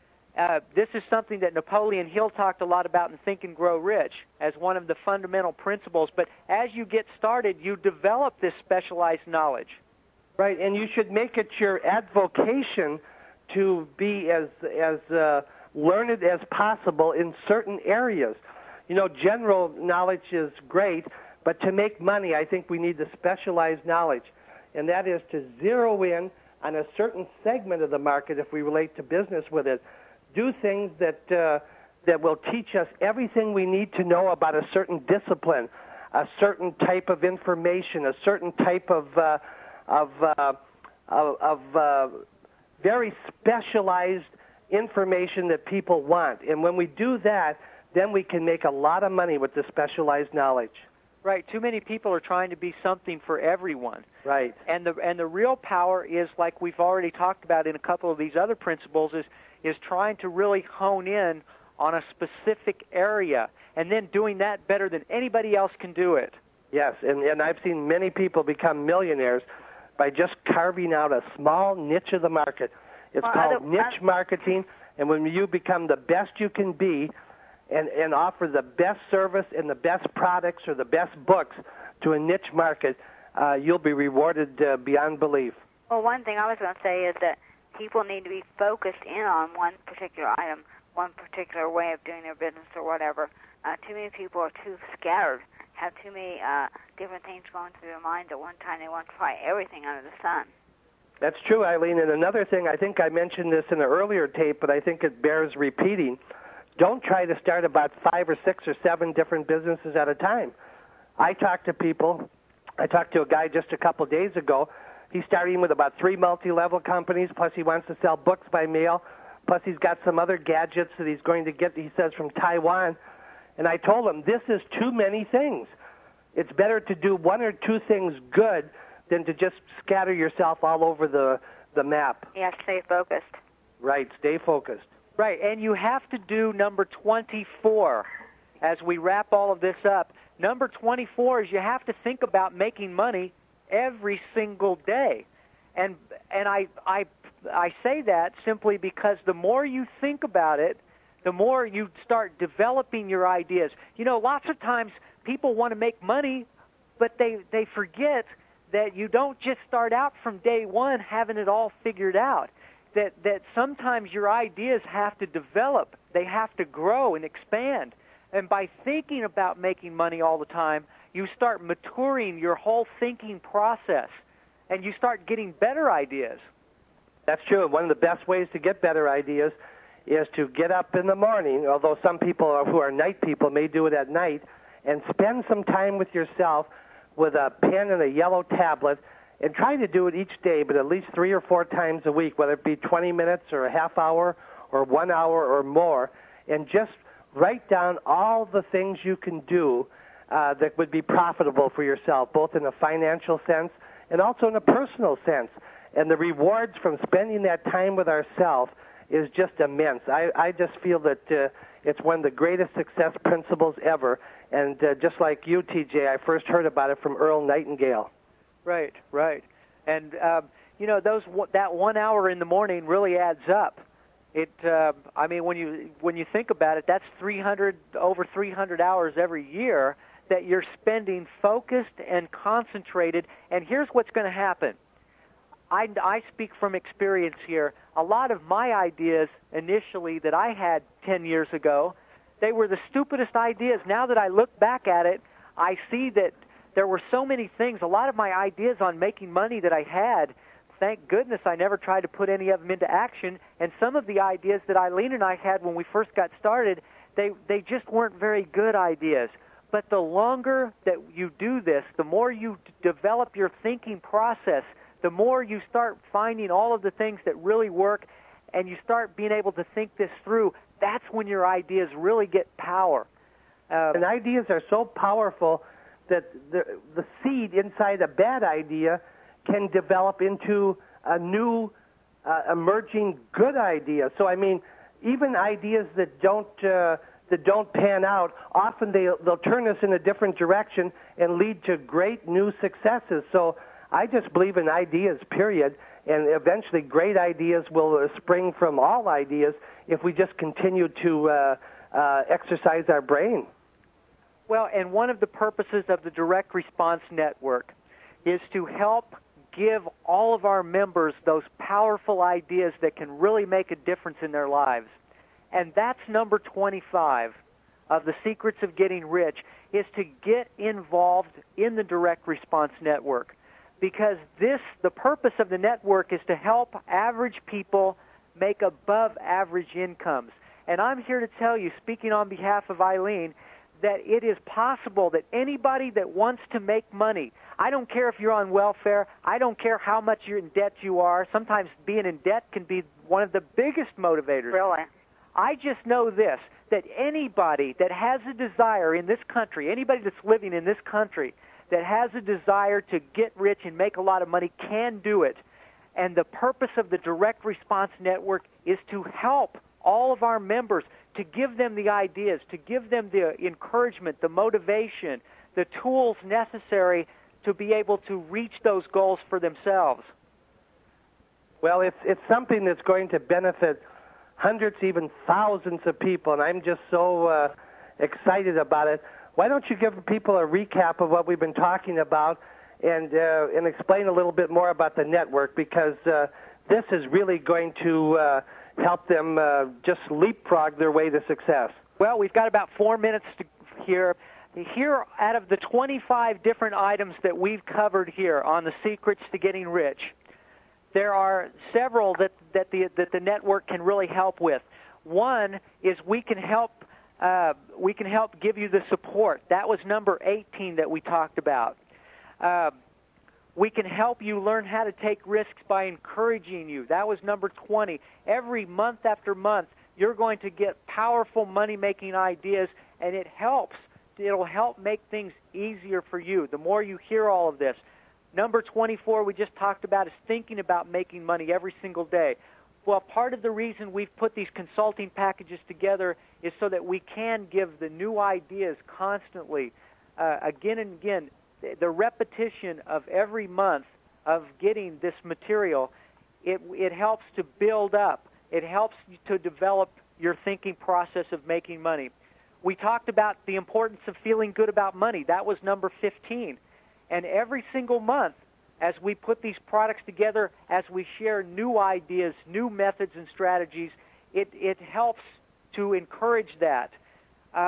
Uh, this is something that Napoleon Hill talked a lot about in Think and Grow Rich as one of the fundamental principles. But as you get started, you develop this specialized knowledge. Right, and you should make it your advocation to be as as uh, learned as possible in certain areas. You know, general knowledge is great, but to make money, I think we need the specialized knowledge, and that is to zero in on a certain segment of the market if we relate to business with it. Do things that uh, that will teach us everything we need to know about a certain discipline, a certain type of information, a certain type of uh, of uh, of, of uh, very specialized information that people want. And when we do that, then we can make a lot of money with the specialized knowledge. Right. Too many people are trying to be something for everyone. Right. And the and the real power is, like we've already talked about in a couple of these other principles, is is trying to really hone in on a specific area and then doing that better than anybody else can do it. Yes, and, and I've seen many people become millionaires by just carving out a small niche of the market. It's well, called niche marketing, and when you become the best you can be and, and offer the best service and the best products or the best books to a niche market, uh, you'll be rewarded uh, beyond belief. Well, one thing I was going to say is that people need to be focused in on one particular item, one particular way of doing their business or whatever. Uh, too many people are too scattered, have too many uh, different things going through their minds at one time. They want to try everything under the sun. That's true, Eileen. And another thing, I think I mentioned this in an earlier tape, but I think it bears repeating. Don't try to start about five or six or seven different businesses at a time. I talk to people. I talked to a guy just a couple of days ago. He's starting with about three multi-level companies, plus he wants to sell books by mail, plus he's got some other gadgets that he's going to get, he says, from Taiwan. And I told him, this is too many things. It's better to do one or two things good than to just scatter yourself all over the, the map. Yeah, stay focused. Right, stay focused. Right, and you have to do number twenty-four as we wrap all of this up. Number twenty-four is you have to think about making money every single day. And and I I I say that simply because the more you think about it, the more you start developing your ideas. You know, lots of times people want to make money, but they, they forget that you don't just start out from day one having it all figured out. That that sometimes your ideas have to develop. They have to grow and expand. And by thinking about making money all the time, you start maturing your whole thinking process, and you start getting better ideas. That's true. One of the best ways to get better ideas is to get up in the morning, although some people who are night people may do it at night, and spend some time with yourself with a pen and a yellow tablet, and try to do it each day, but at least three or four times a week, whether it be twenty minutes or a half hour or one hour or more, and just write down all the things you can do uh, that would be profitable for yourself, both in a financial sense and also in a personal sense. And the rewards from spending that time with ourselves is just immense. I, I just feel that uh, it's one of the greatest success principles ever. And uh, just like you, T J, I first heard about it from Earl Nightingale. Right, right. And, um, you know, those that one hour in the morning really adds up. It, uh, I mean, when you when you think about it, that's three hundred over three hundred hours every year that you're spending focused and concentrated. And here's what's going to happen. I, I speak from experience here. A lot of my ideas initially that I had ten years ago, they were the stupidest ideas. Now that I look back at it, I see that there were so many things. A lot of my ideas on making money that I had, thank goodness I never tried to put any of them into action. And some of the ideas that Eileen and I had when we first got started, they, they just weren't very good ideas. But the longer that you do this, the more you d- develop your thinking process, the more you start finding all of the things that really work, and you start being able to think this through. That's when your ideas really get power. Uh, and ideas are so powerful that the, the seed inside a bad idea can develop into a new, uh, emerging good idea. So, I mean, even ideas that don't uh, that don't pan out, often they, they'll turn us in a different direction and lead to great new successes. So I just believe in ideas, period, and eventually great ideas will spring from all ideas if we just continue to uh, uh, exercise our brain. Well, and one of the purposes of the Direct Response Network is to help give all of our members those powerful ideas that can really make a difference in their lives. And that's number twenty-five of the Secrets of Getting Rich, is to get involved in the Direct Response Network. Because this, the purpose of the network is to help average people make above average incomes. And I'm here to tell you, speaking on behalf of Eileen, that it is possible that anybody that wants to make money, I don't care if you're on welfare, I don't care how much you're in debt you are. Sometimes being in debt can be one of the biggest motivators. Really? I just know this, that anybody that has a desire in this country, anybody that's living in this country that has a desire to get rich and make a lot of money can do it. And the purpose of the Direct Response Network is to help all of our members, to give them the ideas, to give them the encouragement, the motivation, the tools necessary to be able to reach those goals for themselves. Well, it's it's something that's going to benefit hundreds, even thousands of people, and I'm just so uh, excited about it. Why don't you give people a recap of what we've been talking about and uh, and explain a little bit more about the network, because uh, this is really going to uh, help them uh, just leapfrog their way to success. Well, we've got about four minutes to here. Here, out of the twenty-five different items that we've covered here on the Secrets to Getting Rich, there are several that, that, the, that the network can really help with. One is we can help uh, we can help give you the support. That was number eighteen that we talked about. Uh, we can help you learn how to take risks by encouraging you. That was number twenty. Every month after month, you're going to get powerful money-making ideas, and it helps. It'll help make things easier for you the more you hear all of this. Number twenty-four we just talked about is thinking about making money every single day. Well, part of the reason we've put these consulting packages together is so that we can give the new ideas constantly, uh, again and again. The repetition of every month of getting this material, it, it helps to build up. It helps to develop your thinking process of making money. We talked about the importance of feeling good about money. That was number fifteen. And every single month, as we put these products together, as we share new ideas, new methods and strategies, it, it helps to encourage that. Um,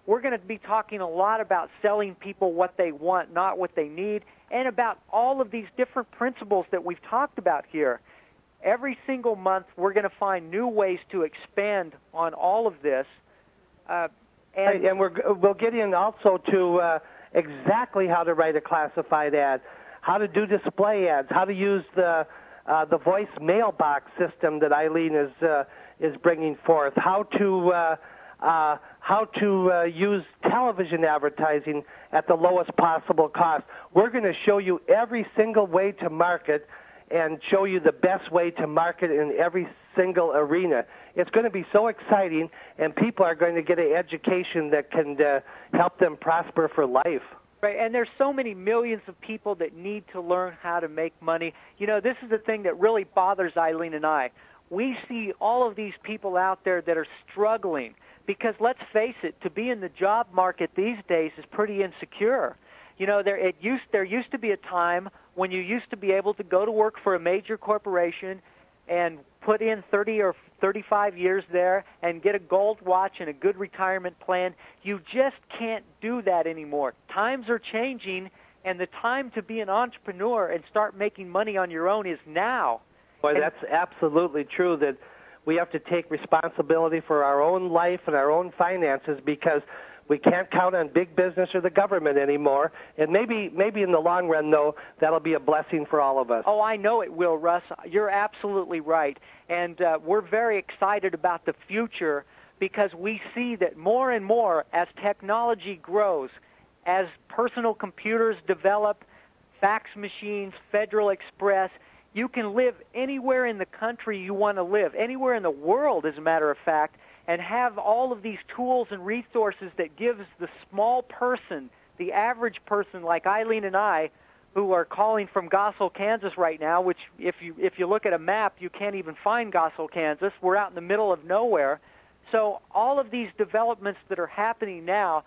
we're going to be talking a lot about selling people what they want, not what they need, and about all of these different principles that we've talked about here. Every single month, we're going to find new ways to expand on all of this. Uh, and, and we're, we'll get in also to uh, exactly how to write a classified ad, how to do display ads, how to use the uh, the voice mailbox system that Eileen is uh, is bringing forth, how to uh, uh, how to uh, use television advertising at the lowest possible cost. We're going to show you every single way to market and show you the best way to market in every single arena. It's going to be so exciting, and people are going to get an education that can uh, help them prosper for life. Right, and there's so many millions of people that need to learn how to make money. You know, this is the thing that really bothers Eileen and I. We see all of these people out there that are struggling because, let's face it, to be in the job market these days is pretty insecure. You know, there it used there used to be a time when you used to be able to go to work for a major corporation and put in thirty or thirty-five years there and get a gold watch and a good retirement plan. You just can't do that anymore. Times are changing, and the time to be an entrepreneur and start making money on your own is now. Boy, and that's absolutely true, that we have to take responsibility for our own life and our own finances, because we can't count on big business or the government anymore. And maybe maybe in the long run, though, that'll be a blessing for all of us. Oh, I know it will, Russ. You're absolutely right. And uh, we're very excited about the future because we see that more and more as technology grows, as personal computers develop, fax machines, Federal Express, you can live anywhere in the country you want to live, anywhere in the world, as a matter of fact, and have all of these tools and resources that gives the small person, the average person like Eileen and I, who are calling from Gossel, Kansas right now, which if you if you look at a map, you can't even find Gossel, Kansas. We're out in the middle of nowhere. So all of these developments that are happening now,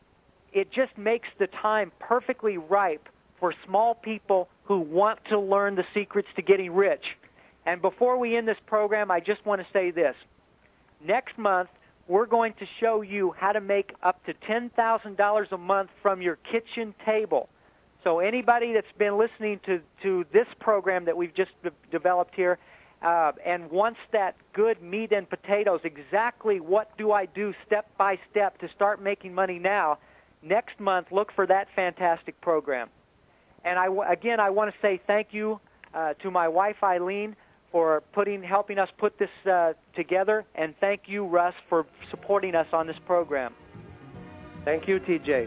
it just makes the time perfectly ripe for small people who want to learn the secrets to getting rich. And before we end this program, I just want to say this. Next month, we're going to show you how to make up to ten thousand dollars a month from your kitchen table. So anybody that's been listening to, to this program that we've just de- developed here uh, and wants that good meat and potatoes, exactly what do I do step by step to start making money now, next month, look for that fantastic program. And I, again, I want to say thank you uh, to my wife, Eileen, for putting, helping us put this uh, together, and thank you, Russ, for supporting us on this program. Thank you, T J.